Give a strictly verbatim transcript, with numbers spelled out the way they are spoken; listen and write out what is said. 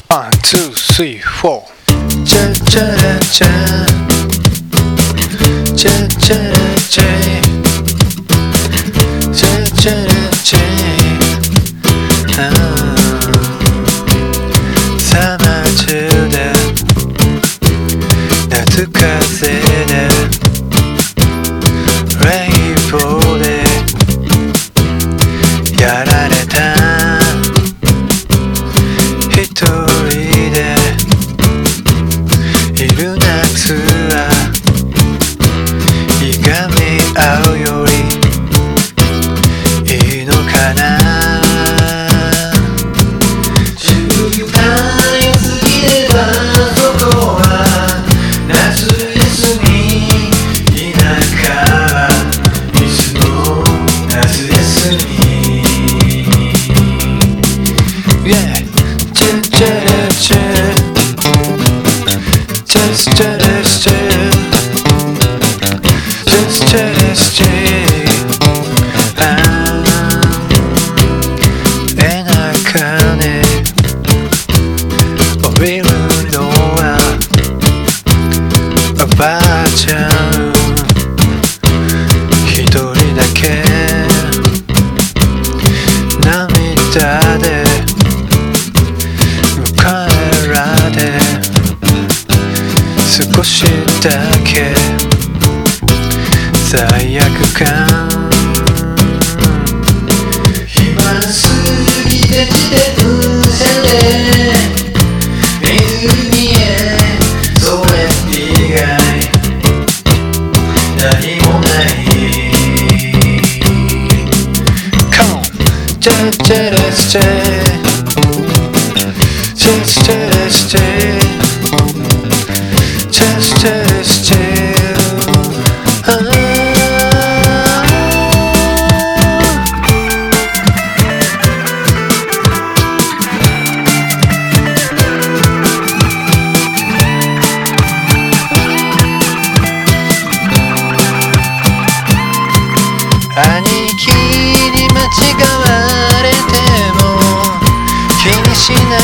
ワン、ツー、スリー、フォー。チャチャラチャチャチャラチャチャチャラチャサマー中で夏風でレインボーでやられた一人でいる夏はいがみ合うよりいいのかな。週間良すぎればそこは夏休み、田舎はいつも夏休み。Yeah. Just, just, just, just, just, and I can't feel no one about you. 一人だけ涙で帰らで少しだけ罪悪感暇すぎて自転車で湖へそれ以外何もない Come on! Just, just, just Just, just, just Just, just, just ah. 兄貴に間違われても気にしない